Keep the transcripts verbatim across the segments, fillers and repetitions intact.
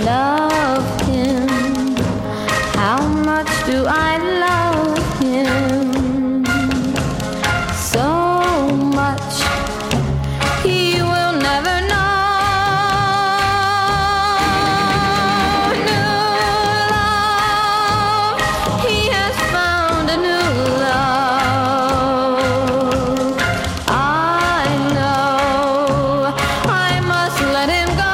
love him. How much do I love him? So much he will never know. New love, he has found a new love. I know I must let him go.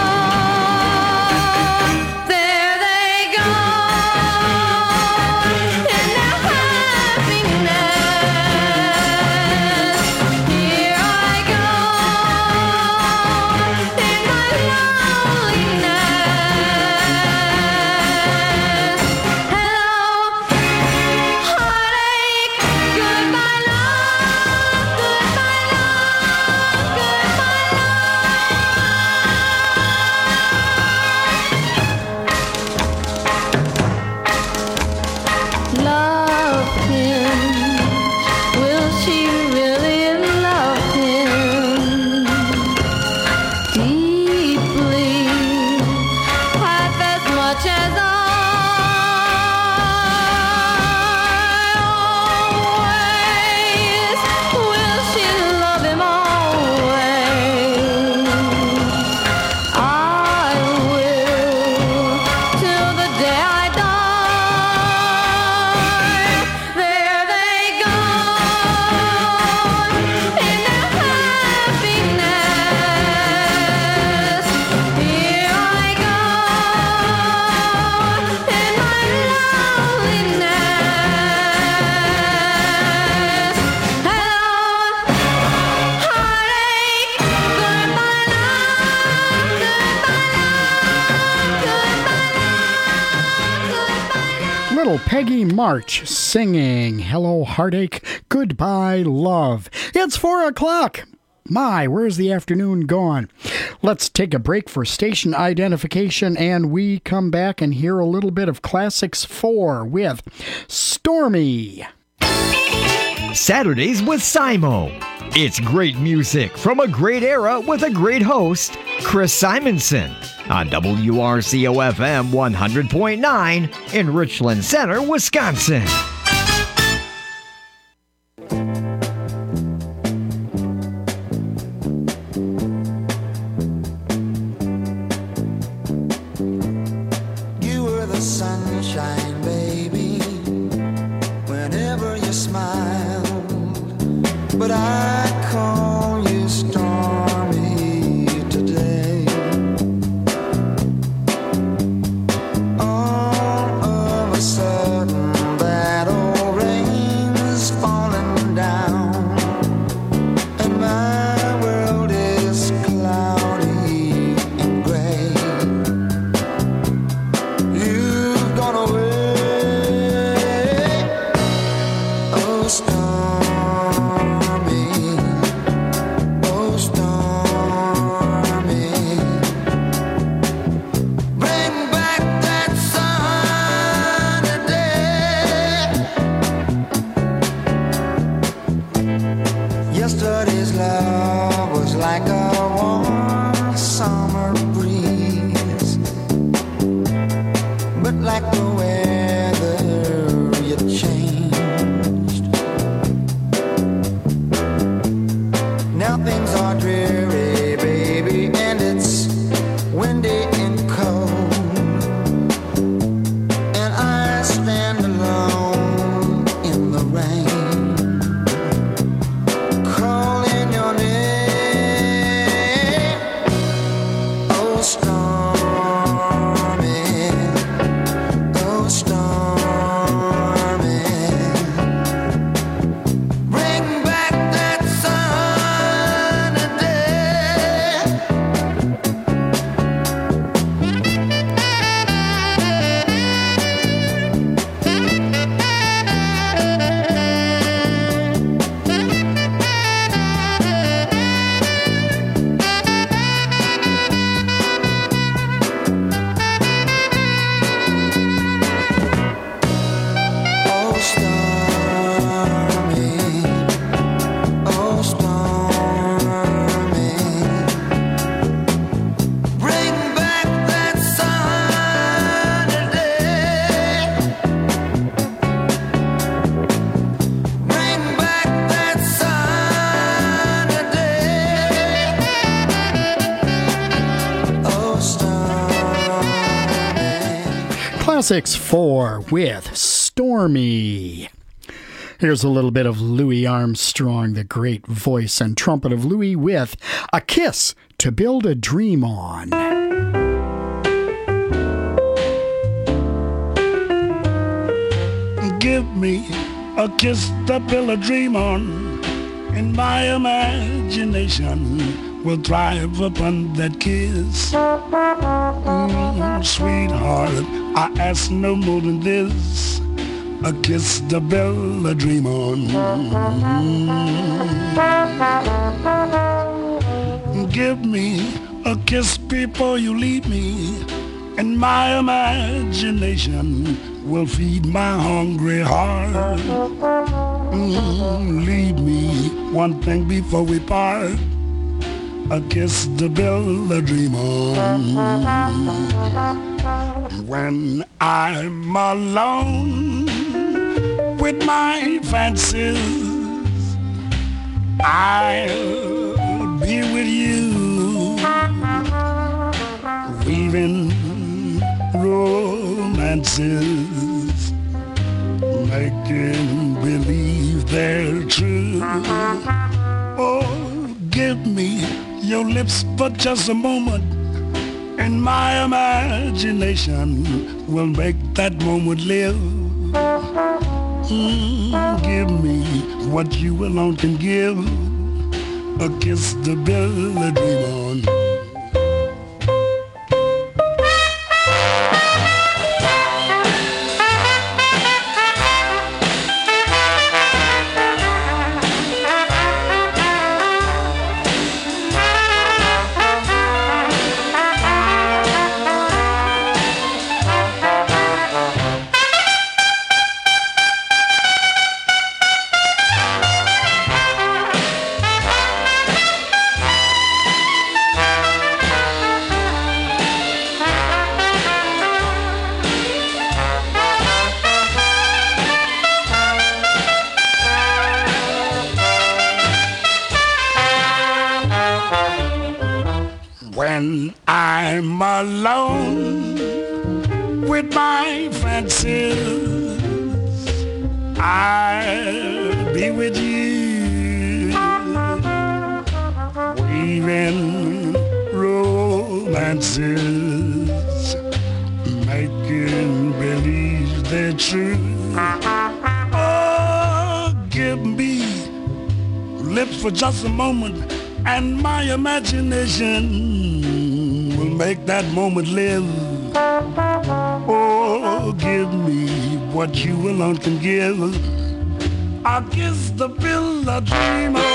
There they go in their happiness. Here I go in my loneliness. Hello, heartache. Goodbye, love. Goodbye, love. Goodbye, love. Love him. Will she really love him deeply, half as much as I? Always will she love him always? I will till the day I die. There they go in their happiness. Here I go in my loneliness. Hello, heartache. Goodbye, love. Goodbye, love. Goodbye, love. Goodbye, love. Little Peggy March singing Hello Heartache, Goodbye Love. It's four o'clock. My, where's the afternoon gone? Let's take a break for station identification, and we come back and hear a little bit of Classics four with Stormy. Saturdays with Simo. It's great music from a great era with a great host, Chris Simonson, on W R C O F M one hundred point nine in Richland Center, Wisconsin. You were the sunshine, baby, whenever you smiled. But I call you stormy today. All of a sudden, that Sussex four with Stormy. Here's a little bit of Louis Armstrong, the great voice and trumpet of Louis, with A Kiss to Build a Dream On. Give me a kiss to build a dream on, and my imagination will thrive upon that kiss. Mm, sweetheart, I ask no more than this, a kiss to build a dream on. Mm. Give me a kiss before you leave me, and my imagination will feed my hungry heart. Mm, leave me one thing before we part, a kiss to build a dream on. When I'm alone with my fancies, I'll be with you, weaving romances, making believe they're true. Oh, give me your lips for just a moment, and my imagination will make that moment live. Mm, give me what you alone can give, a kiss to build a dream on. When I'm alone with my fancies, I'll be with you, weaving romances, making believe they're true. Oh, give me lips for just a moment, and my imagination will make that moment live. Oh, give me what you alone can give, I'll kiss the build a dream on.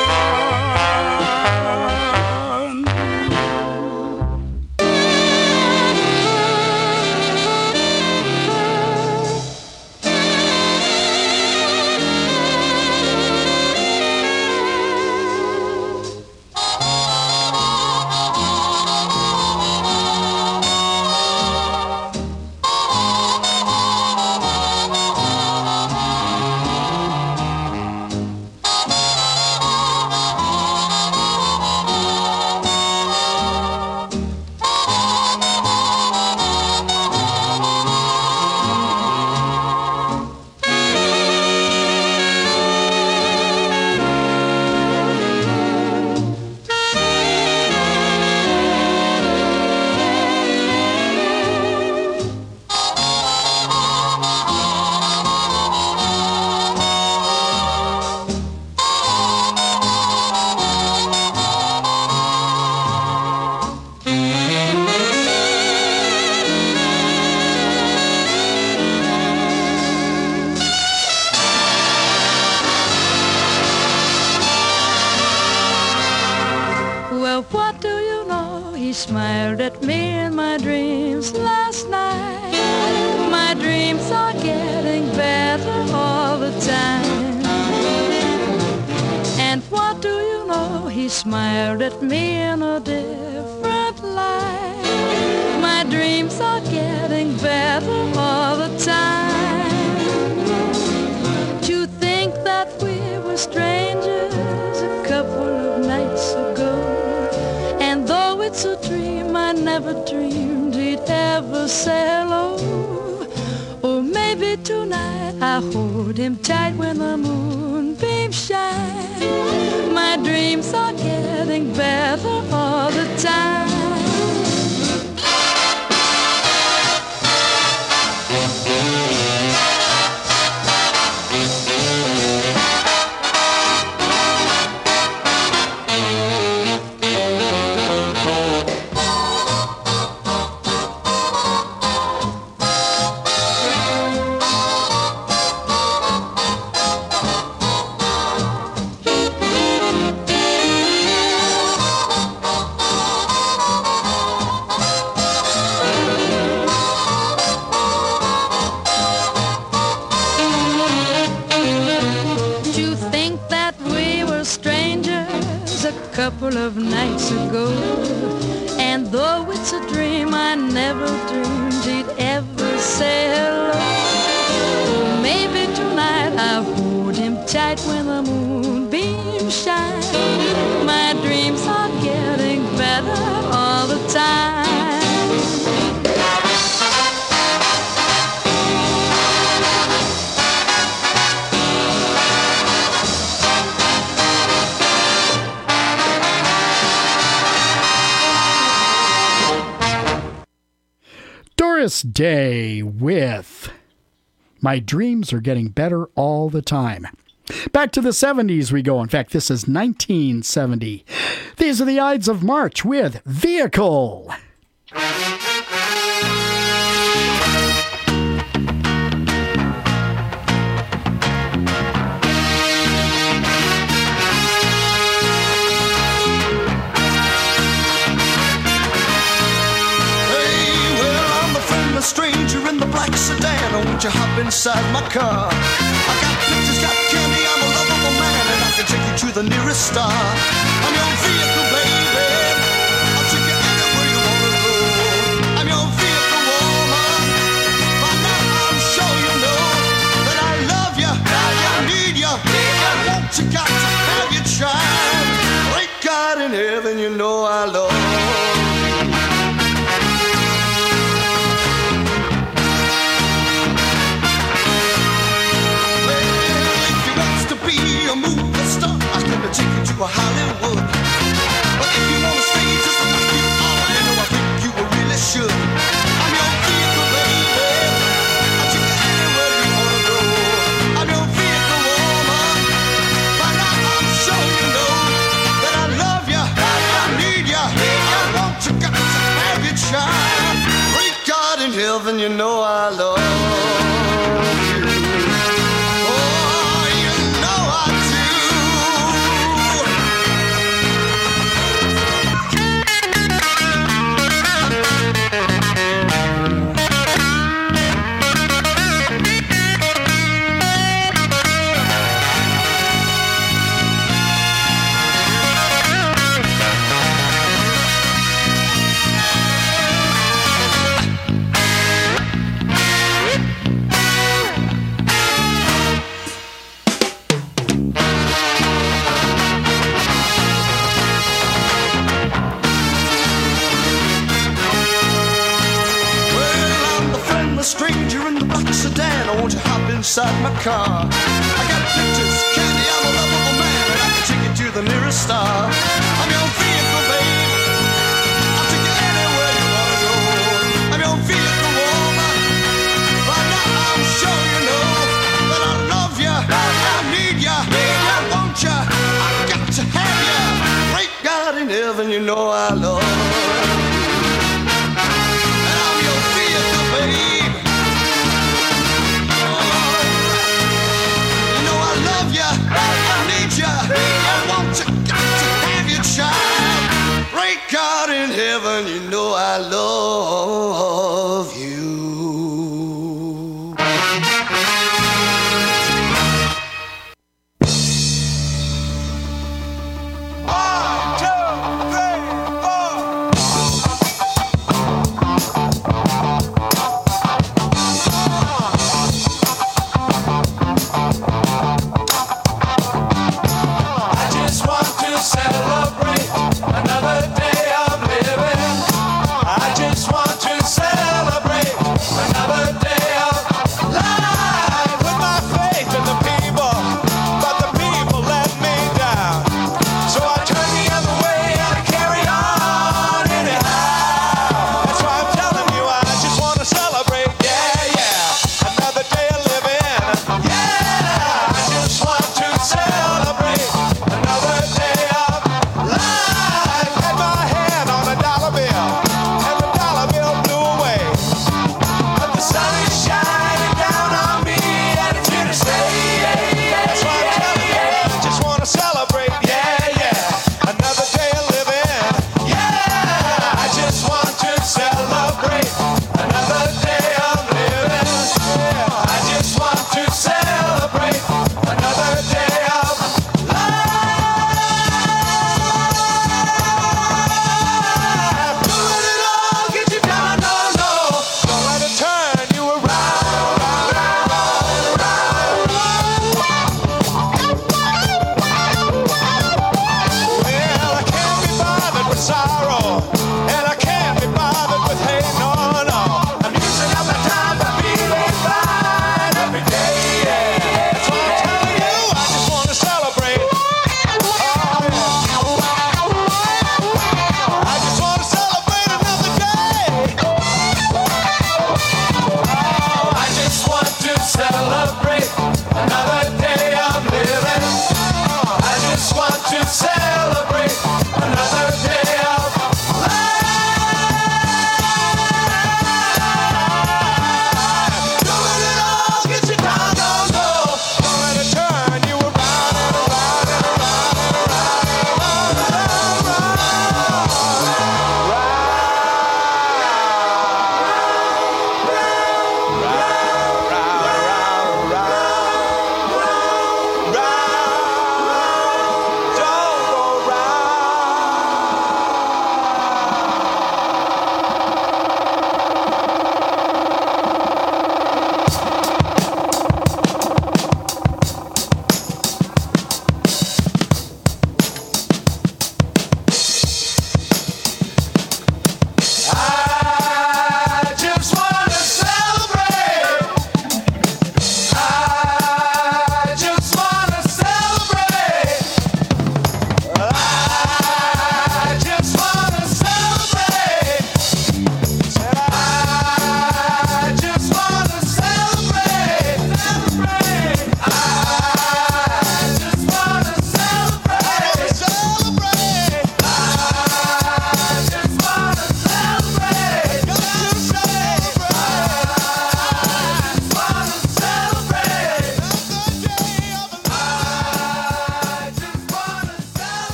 Smiled at me in my dreams last night. My dreams are getting better all the time. And what do you know? He smiled at me in a different light. My dreams are getting better all the time. To think that we were strangers a couple of nights ago, and though it's a dream, I never dreamed he'd ever say hello. I hold him tight when the moonbeams shine. My dreams are getting better all the time. Couple of nights ago, and though it's a dream, I never dreamed he'd ever say hello. Maybe tonight I'll hold him tight when the moonbeams shine. My dreams are getting better all the time. Doris Day with My Dreams Are Getting Better All the Time. Back to the seventies we go. In fact, this is nineteen seventy. These are the Ides of March with Vehicle. Stranger in the black sedan, oh, won't you hop inside my car? I got pictures, got candy, I'm a lovable man, and I can take you to the nearest star. I'm your vehicle, baby, I'll take you anywhere you wanna go. I'm your vehicle, woman, by now I'm sure you know that I love you, I need you, I want you, got to have your child. Great God in heaven, you know I love you. Take you to a Hollywood, but if you wanna stay just like you are, you know I think you really should. I'm your vehicle, baby, I'll take you anywhere you wanna go. I'm your vehicle, woman, by now I'm sure you know that I love you, I need you, I want you, got to have your child. Great God in heaven, you know I love you. Inside my car, I got pictures, candy, I'm a lovable man, and I can take you to the nearest star. I'm your vehicle, babe, I'll take you anywhere you wanna go. I'm your vehicle, woman, by now I'm sure you know that I love you, I need you, I want you, I got to have you. Great God in heaven, you know I love you. And I'm your vehicle, babe. I need you, I want you, got to have your child.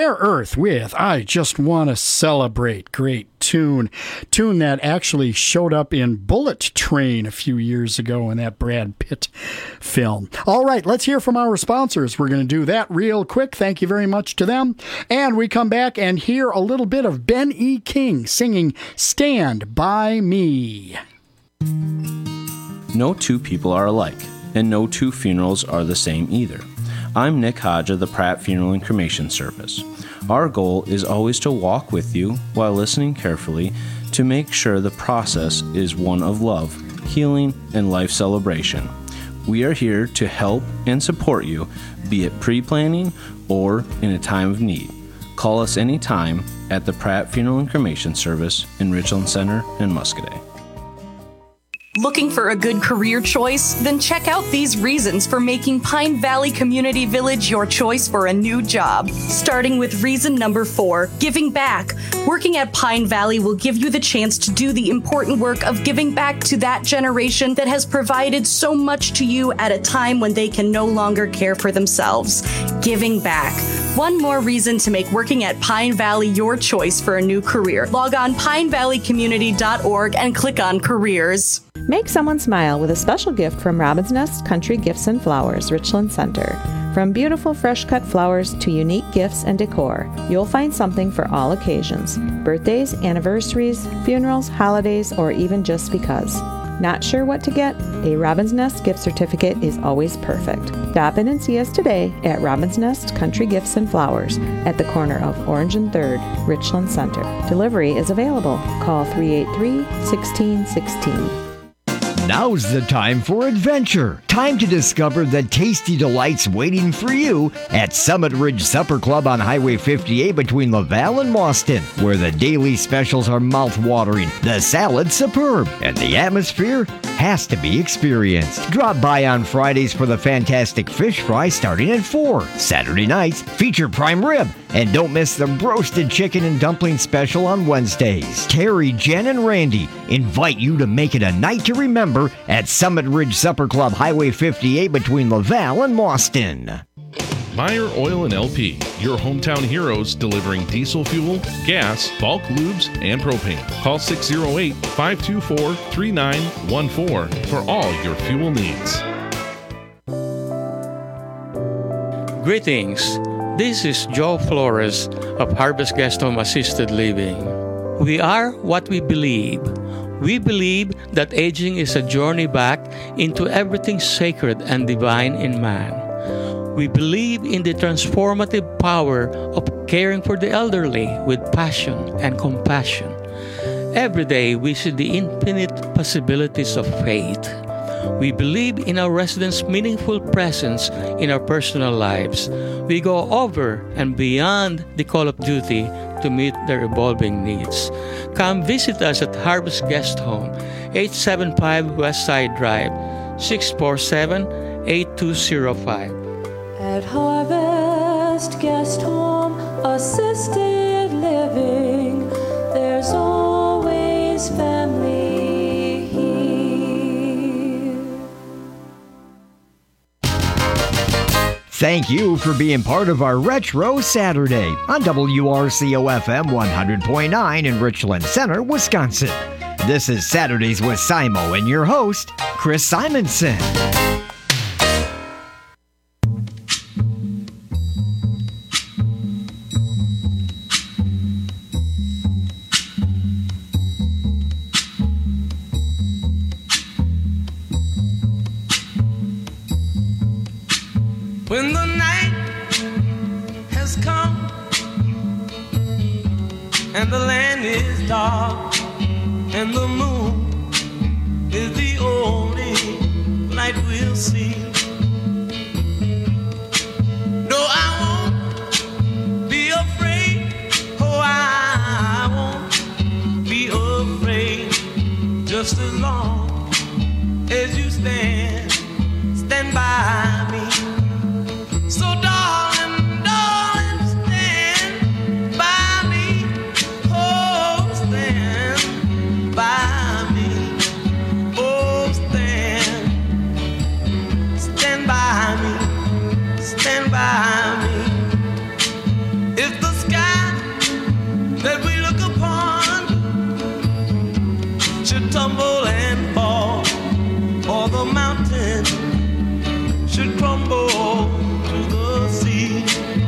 Rare Earth with I Just Want to Celebrate. Great tune. Tune that actually showed up in Bullet Train a few years ago in that Brad Pitt film. All right, let's hear from our sponsors. We're going to do that real quick. Thank you very much to them. And we come back and hear a little bit of Ben E. King singing Stand By Me. No two people are alike, and no two funerals are the same either. I'm Nick Hodge of the Pratt Funeral and Cremation Service. Our goal is always to walk with you while listening carefully to make sure the process is one of love, healing, and life celebration. We are here to help and support you, be it pre-planning or in a time of need. Call us anytime at the Pratt Funeral and Cremation Service in Richland Center and Muscadet. Looking for a good career choice? Then check out these reasons for making Pine Valley Community Village your choice for a new job. Starting with reason number four, giving back. Working at Pine Valley will give you the chance to do the important work of giving back to that generation that has provided so much to you at a time when they can no longer care for themselves. Giving back. One more reason to make working at Pine Valley your choice for a new career. Log on pine valley community dot org and click on careers. Make someone smile with a special gift from Robin's Nest Country Gifts and Flowers, Richland Center. From beautiful fresh-cut flowers to unique gifts and decor, you'll find something for all occasions. Birthdays, anniversaries, funerals, holidays, or even just because. Not sure what to get? A Robin's Nest gift certificate is always perfect. Stop in and see us today at Robin's Nest Country Gifts and Flowers at the corner of Orange and third, Richland Center. Delivery is available. Call three eight three, one six one six. Now's the time for adventure. Time to discover the tasty delights waiting for you at Summit Ridge Supper Club on Highway fifty-eight between Laval and Mauston, where the daily specials are mouth-watering, the salad's superb, and the atmosphere has to be experienced. Drop by on Fridays for the fantastic fish fry starting at four. Saturday nights feature prime rib, and don't miss the roasted chicken and dumpling special on Wednesdays. Terry, Jen, and Randy invite you to make it a night to remember at Summit Ridge Supper Club, Highway fifty-eight between Laval and Mauston. Meyer Oil and L P, your hometown heroes delivering diesel fuel, gas, bulk lubes, and propane. Call six oh eight, five two four, three nine one four for all your fuel needs. Greetings. This is Joe Flores of Harvest Guest Home Assisted Living. We are what we believe. We believe that aging is a journey back into everything sacred and divine in man. We believe in the transformative power of caring for the elderly with passion and compassion. Every day we see the infinite possibilities of faith. We believe in our residents' meaningful presence in our personal lives. We go over and beyond the call of duty to meet their evolving needs. Come visit us at Harvest Guest Home, eight seventy-five West Side Drive, six four seven, eight two zero five. At Harvest Guest Home Assisted Living, there's always family here. Thank you for being part of our Retro Saturday on W R C O F M one hundred point nine in Richland Center, Wisconsin. This is Saturdays with Simo and your host, Chris Simonson. When the night has come and the land is dark and the moon is the only light we'll see. No, I won't be afraid. Oh, I won't be afraid. Just as long as you stand, stand by me. So darling, darling, stand by me. Oh, stand by me. Oh, stand, stand by me. Stand by me. If the that we look upon should tumble and fall, or the mountain should crumble to the sea.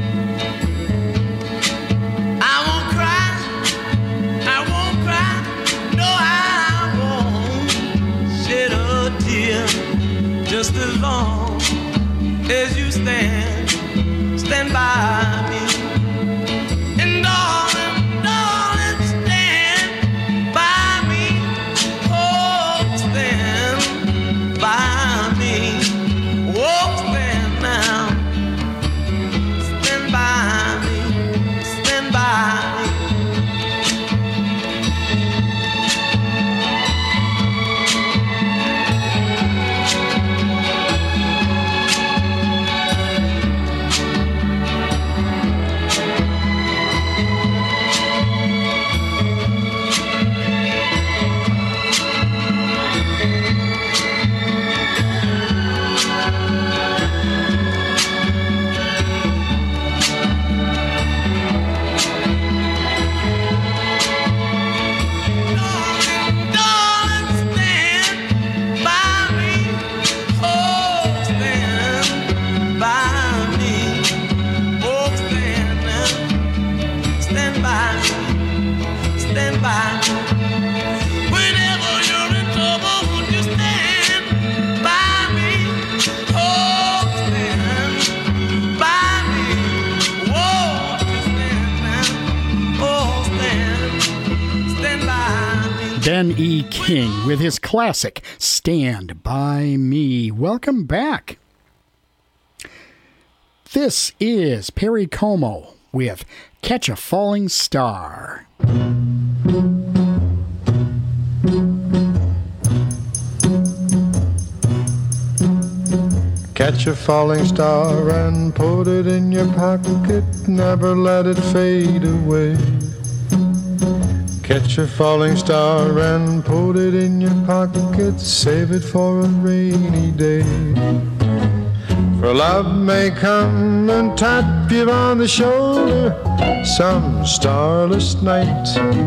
I won't cry, I won't cry, no, I won't shed a tear, just as long as you stand, stand by me. And darling, darling, stand by me. Oh, stand by me. Oh, stand now. Stand by me. Stand by me. Ben E. King with his classic, Stand By Me. Welcome back. This is Perry Como with Catch a Falling Star. Catch a falling star and put it in your pocket, never let it fade away. Catch a falling star and put it in your pocket, save it for a rainy day. For love may come and tap you on the shoulder some starless night,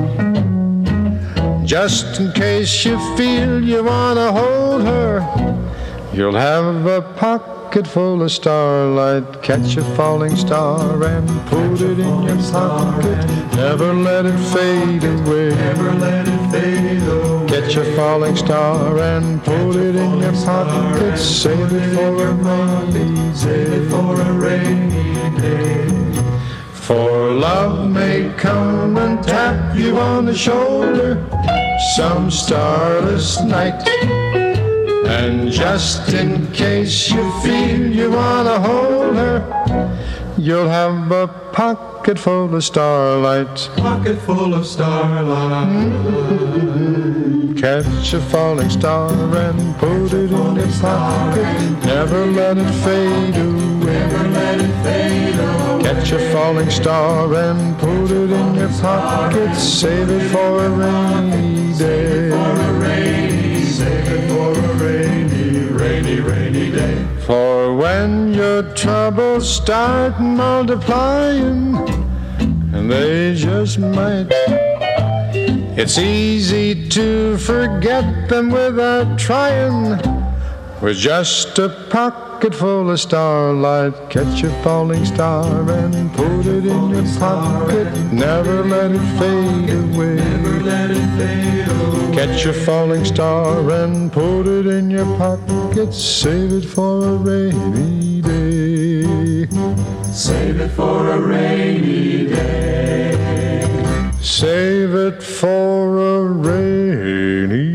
just in case you feel you want to hold her. You'll have a pocket full of starlight. Catch a falling star and put it in your pocket, never let it fade away. Never let it fade away. Catch a falling star and put it in your pocket, save it for a rainy day. Save it for a rainy day. For love may come and tap you on the shoulder some starless night, and just in case you feel you want to hold her, you'll have a pocket full of starlight. Pocket full of starlight. Mm-hmm. Catch a falling star and put it in your pocket, never let it fade away. Never let it fade away. Catch a falling star and put it in your pocket, save it for a rainy day. For a rainy, save it for a rainy, rainy, rainy day. For when your troubles start multiplying, and they just might, it's easy to forget them without trying. With just a pocket full of starlight, catch a falling star and put it in your pocket, never let it fade away. Never let it fade away. Catch a falling star and put it in your pocket, save it for a rainy day. Save it for a rainy day. Save it for a rainy day.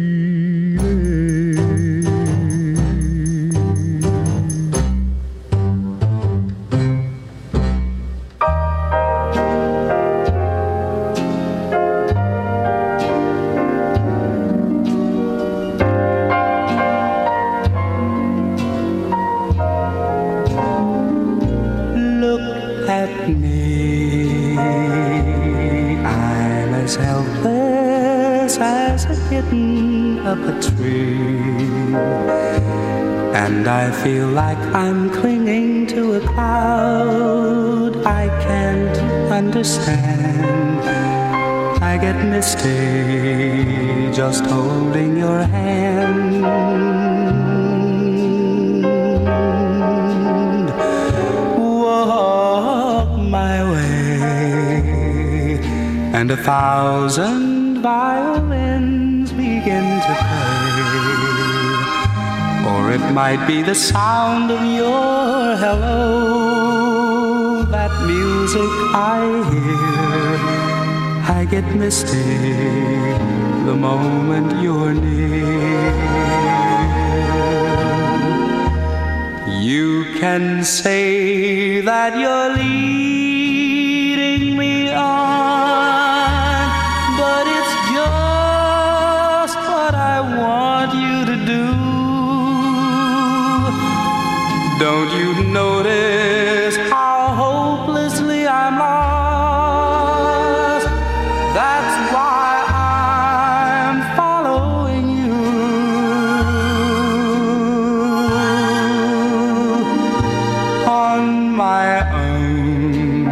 Up a tree, and I feel like I'm clinging to a cloud. I can't understand misty just holding your hand. Walk my way, and a thousand violins begin to play. Or it might be the sound of your hello, that music I hear. I get misty the moment you're near. You can say that you're leading me on, but it's just what I want you to do. Don't you notice how hopelessly I'm lost? That's why I'm following you. On my own,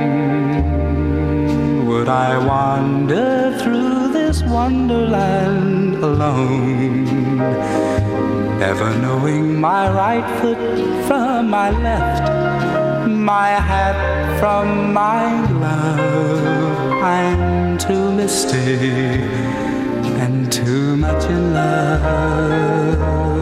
would I wander through this wonderland alone, never knowing my right foot from my left, my hat from my glove? I'm too misty and too much in love.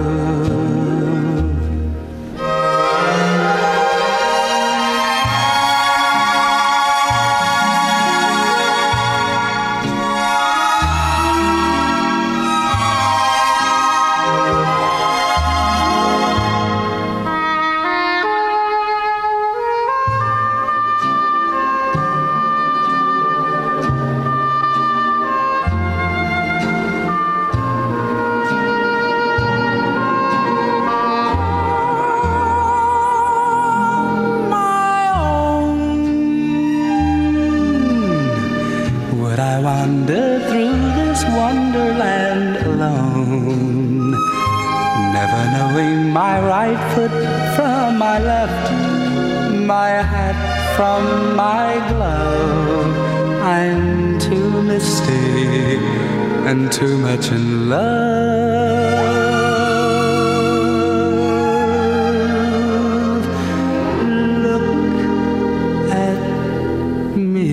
Wander through this wonderland alone, never knowing my right foot from my left, my hat from my glove. I'm too misty and too much in love. Look at me.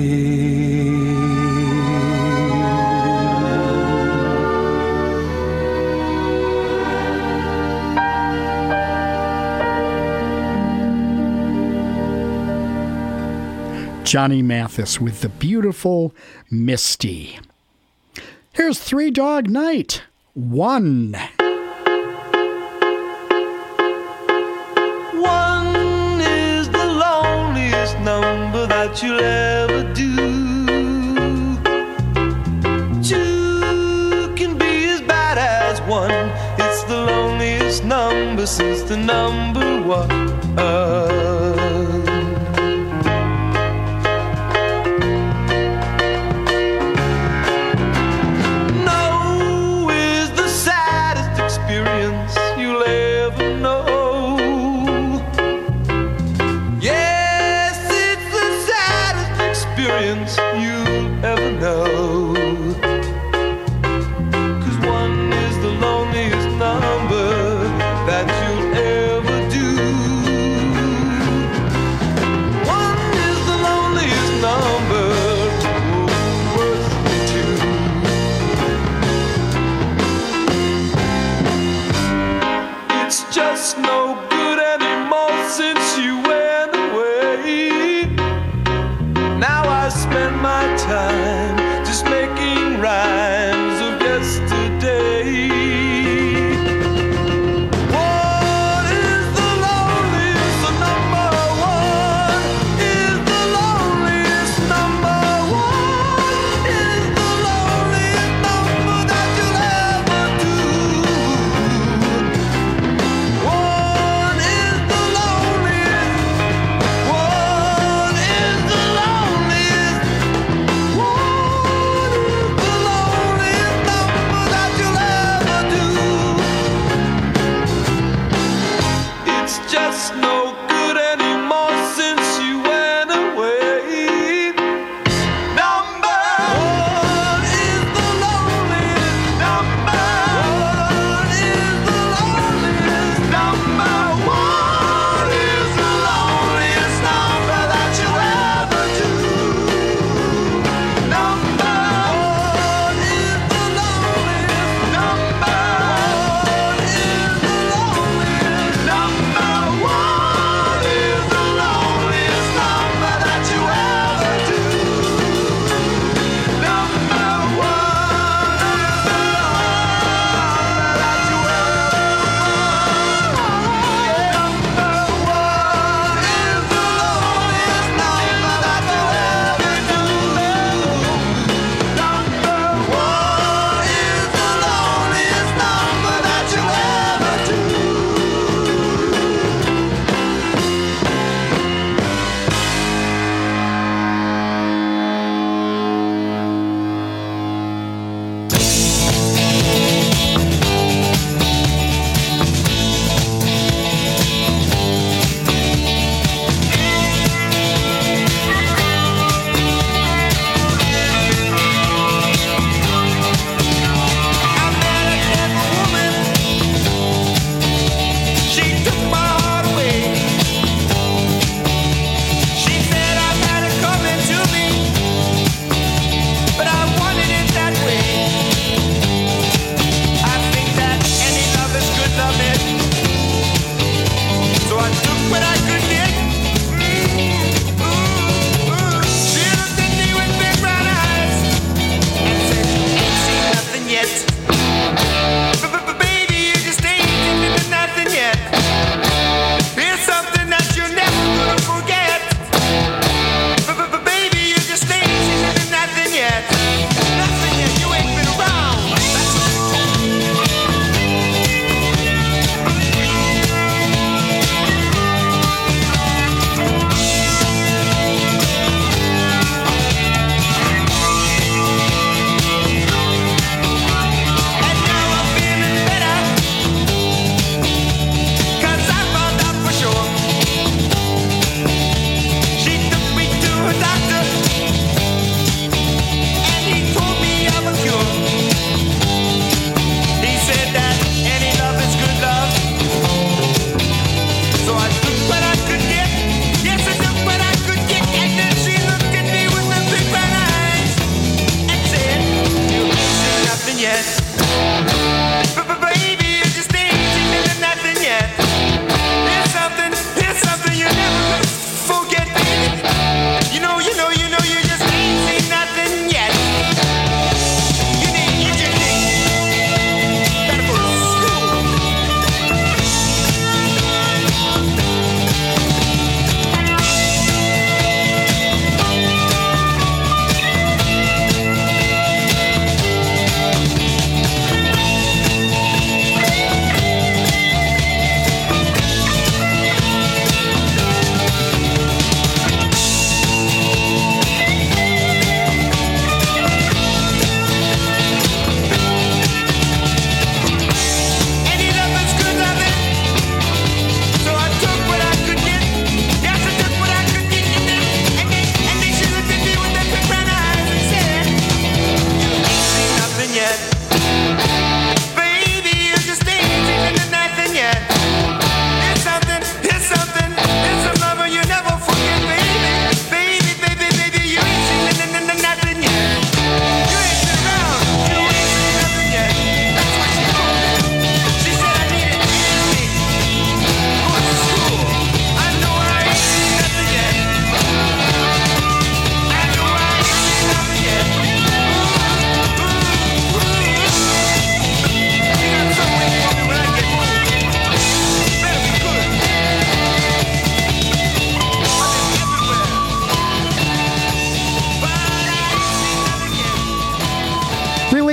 Johnny Mathis with the beautiful Misty. Here's Three Dog Night. One. One is the loneliest number that you'll ever do. Two can be as bad as one. It's the loneliest number since the number one. That you'll ever do.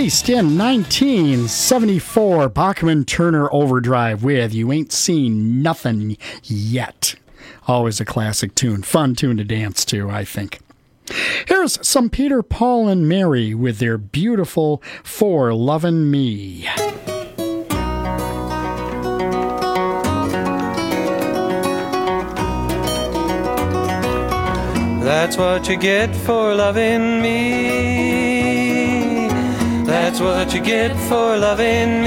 Released in nineteen seventy-four, Bachman Turner Overdrive with You Ain't Seen Nothing Yet. Always a classic tune. Fun tune to dance to, I think. Here's some Peter, Paul, and Mary with their beautiful For Lovin' Me. That's what you get for loving me. That's what you get for loving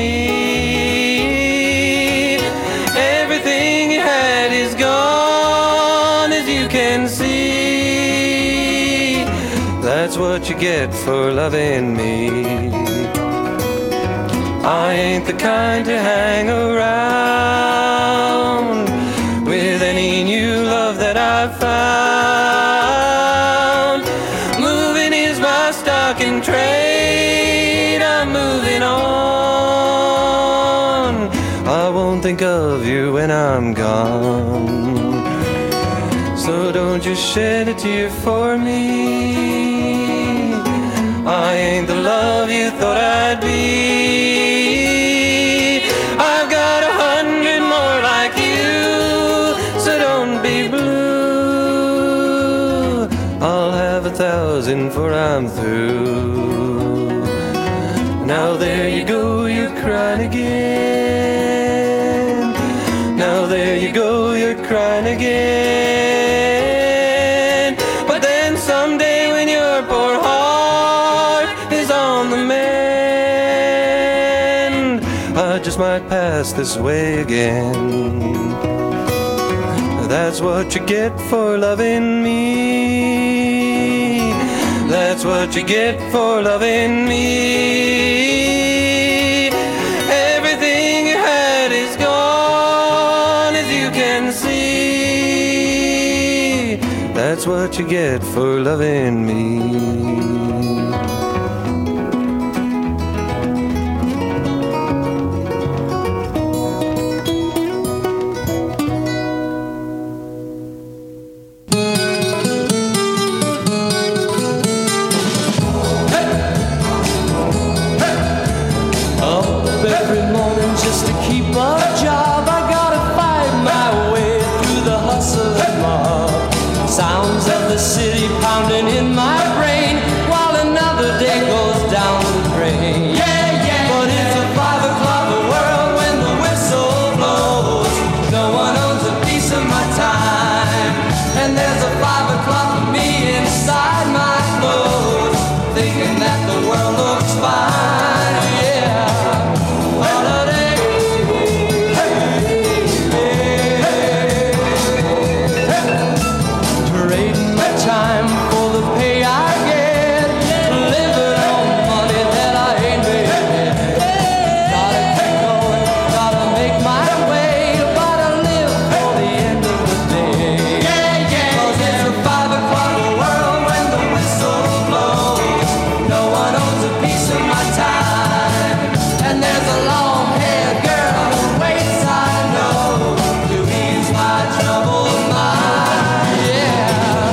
me. Everything you had is gone, as you can see. That's what you get for loving me. I ain't the kind to hang around with any new love that I've found. Moving is my stock in trade. I'm moving on. I won't think of you when I'm gone. So don't you shed a tear for me. I ain't the love you thought I'd be. I've got a hundred more like you, so don't be blue. I'll have a thousand for I'm through. Now there you go, you're crying again. Now there you go, you're crying again. But then someday when your poor heart is on the mend, I just might pass this way again. That's what you get for loving me. That's what you get for loving me. Everything you had is gone, as you can see. That's what you get for loving me. Sounds of the city pounding in my brain while another day goes down the drain. Yeah, yeah. But it's a five o'clock world when the whistle blows. No one owns a piece of my time, and there's a five o'clock of me inside my clothes, thinking that the world looks fine. Yeah. Holiday. Time for the pay I get, living on money that I ain't made yet. Gotta keep going, gotta make my way, gotta live for the end of the day. Yeah, yeah. 'Cause it's a five o'clock world when the whistle blows. No one owns a piece of my time, and there's a long-haired girl who waits, I know, to ease my troubled mind. Yeah.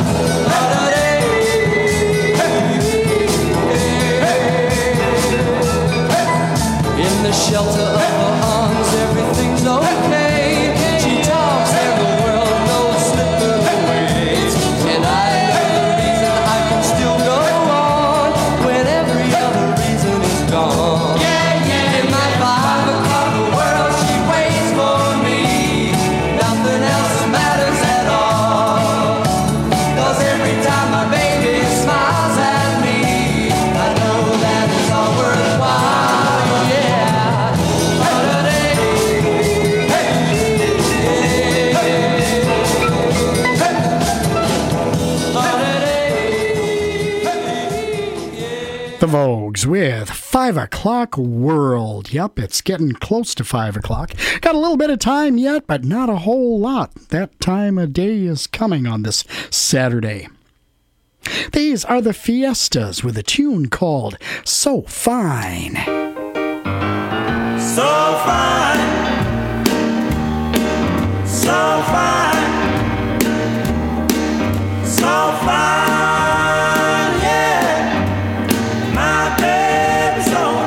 In the shelter of her arms, everything's okay. She talks and the world knows slip away. And I know the reason I can still go on when every other reason is gone. Yeah, yeah. In my five o'clock world, she waits for me. Nothing else matters at all. 'Cause every time my baby smiles at me, I know that it's all worthwhile. Yeah. The Vogues with Five O'Clock World. Yep, it's getting close to five o'clock. Got a little bit of time yet, but not a whole lot. That time of day is coming on this Saturday. These are the Fiestas with a tune called So Fine. So fine, so fine, so fine, yeah. My baby's so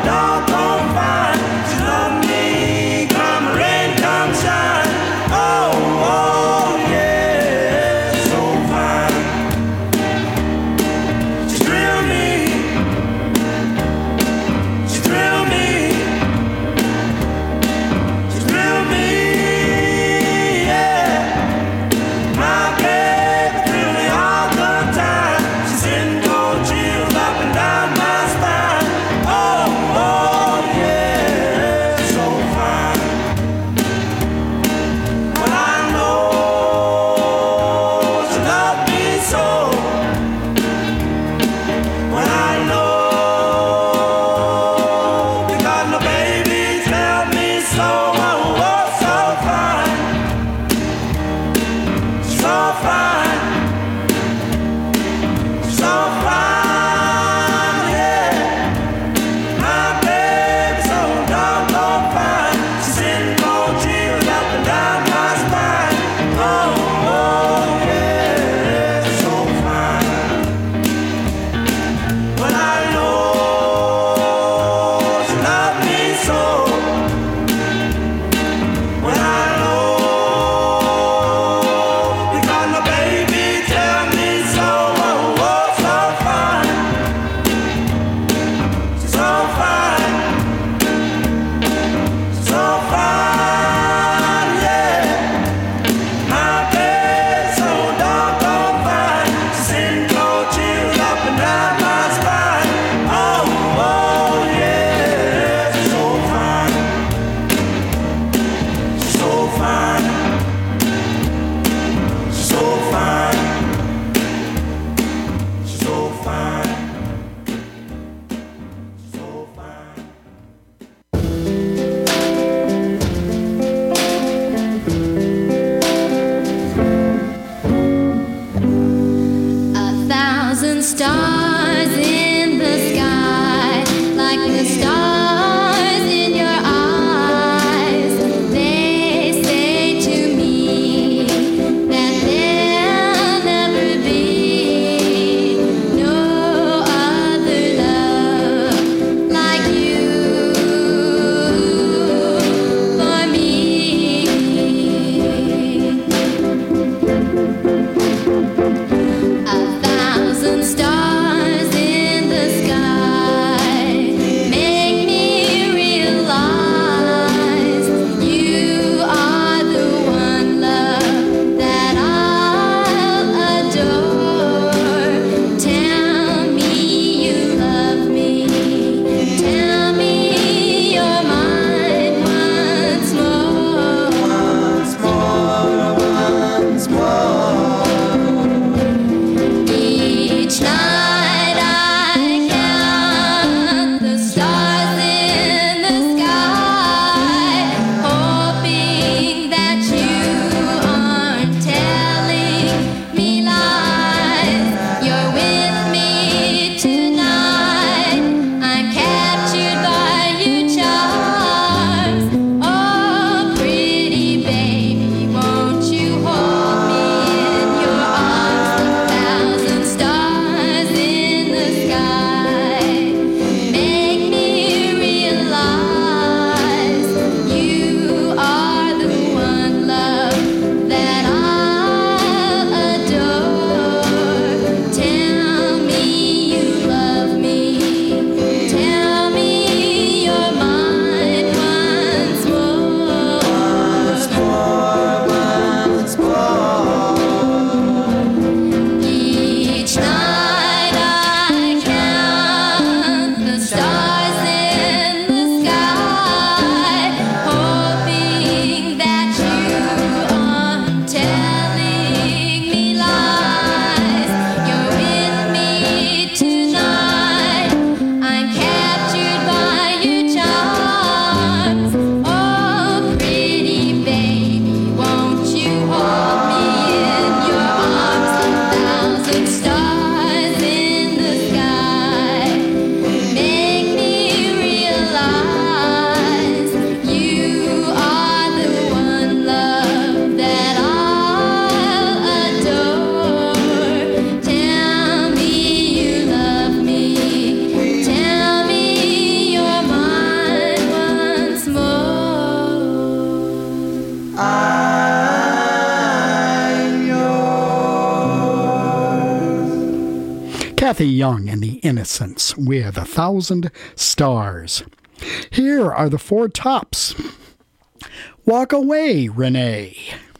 Kathy Young and the Innocents with A Thousand Stars. Here are the Four Tops. Walk Away, Renee.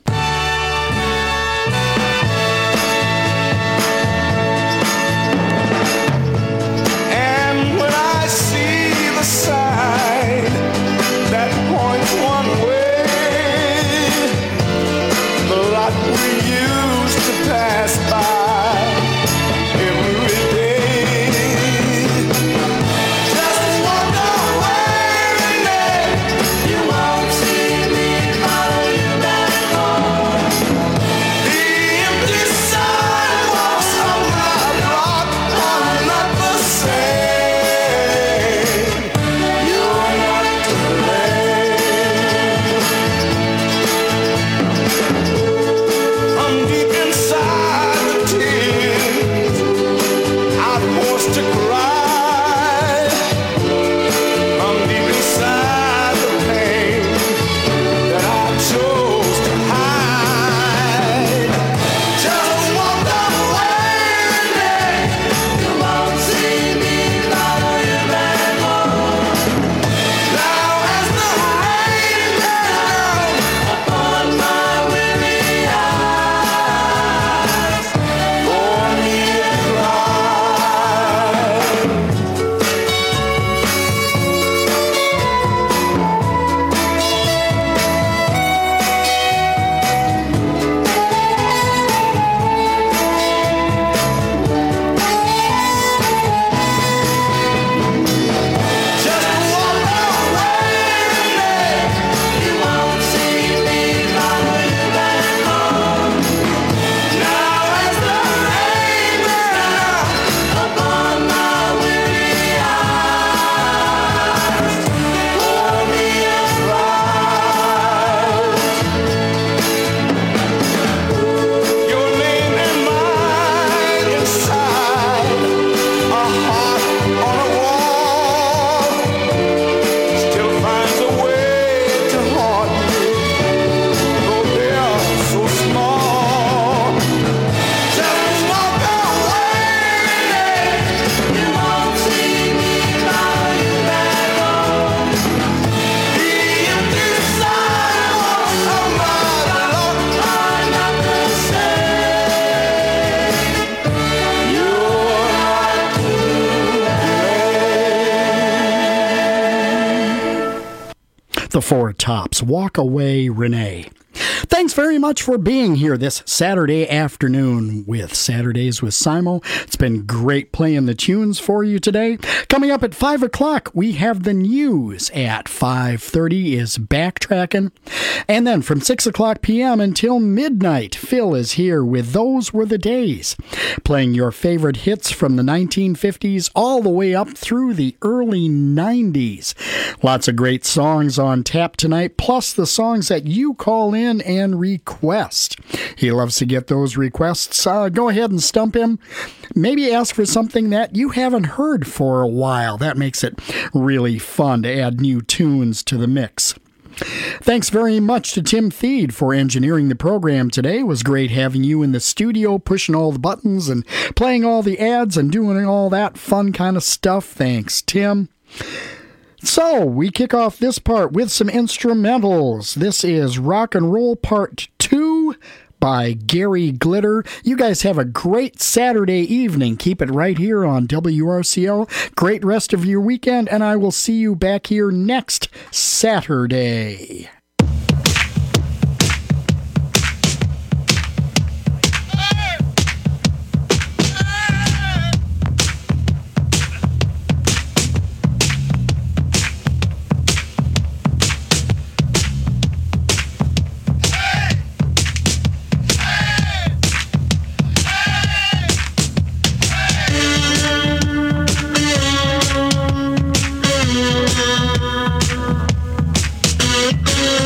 And when I see the sign that points one way, the lot we used to pass by every day, just walk away, Renee. You won't see me follow you back home. The empty sidewalks of my block are not the same. You're not to blame. From deep inside the tears I'm forced to cry. From deep inside the pain that I chose to hide. Just walk away, Renee. You won't see me follow you back home. Now as the rain down upon my weary eyes, for me to just walk away, Renee. You won't see me follow you back home. Now as the rain down upon my weary eyes, pour me a your name and mine inside a heart on a wall still finds a way to haunt me, though they are so small. Just walk away, Renee. You won't see me follow you back home. The empty sidewalks of my block are not the same. You're not to blame. The Four Tops, Walk Away, Renee. Thanks very much for being here this Saturday afternoon with Saturdays with Simo. It's been great playing the tunes for you today. Coming up at five o'clock, we have the news. At five thirty is Backtracking. And then from six o'clock p.m. until midnight, Phil is here with Those Were the Days, playing your favorite hits from the nineteen fifties all the way up through the early nineties. Lots of great songs on tap tonight, plus the songs that you call in and request. He loves to get those requests. Uh, go ahead and stump him. Maybe ask for something that you haven't heard for a while. That makes it really fun to add new tunes to the mix. Thanks very much to Tim Theed for engineering the program today. It was great having you in the studio, pushing all the buttons and playing all the ads and doing all that fun kind of stuff. Thanks, Tim. So, we kick off this part with some instrumentals. This is Rock and Roll Part two by Gary Glitter. You guys have a great Saturday evening. Keep it right here on W R C O. Great rest of your weekend, and I will see you back here next Saturday. Thank you.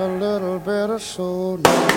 a little bit of soul now.